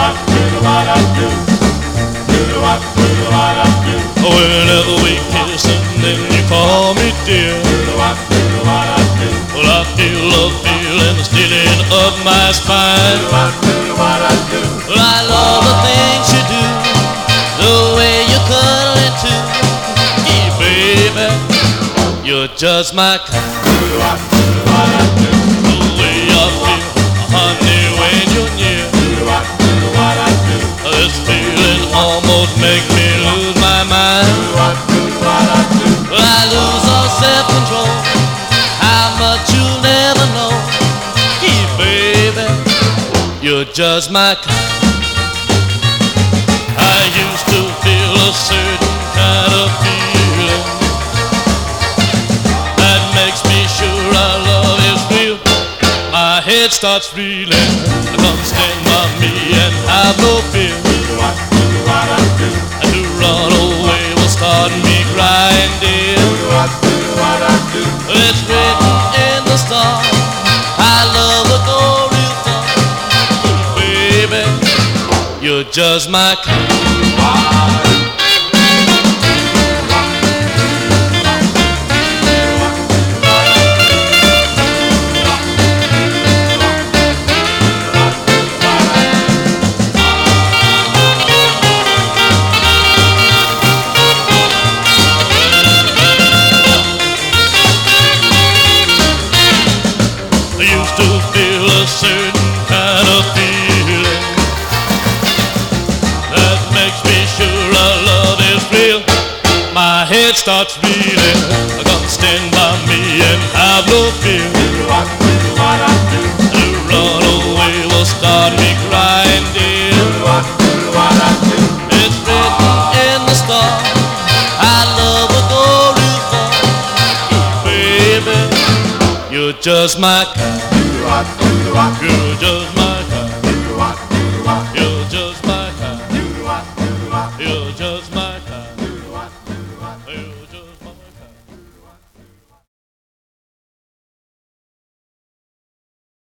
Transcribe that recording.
Whenever we kiss and then you call me dear, well, I feel a feeling stealing up my spine. Well, I love the things you do, the way you cuddle it too. Hey, baby, you're just my kind. The way I feel, honey, when you're near. This feeling almost makes me lose my mind. Well, I lose all self-control. How much you'll never know. Hey, baby, you're just my kind. I used to feel a certain kind of feeling that makes me sure our love is real. My head starts reeling. Come stand by me and have no fear. And to run away will start me crying, dear. It's written in the stars, I love will go real far. Baby, you're just my kind. Used to feel a certain kind of feeling that makes me sure our love is real. My head starts reeling. Come stand by me and have no fear. To run away will start me crying, dear. It's written in the stars, our love will go real far. Baby, you're just my kind. You're just my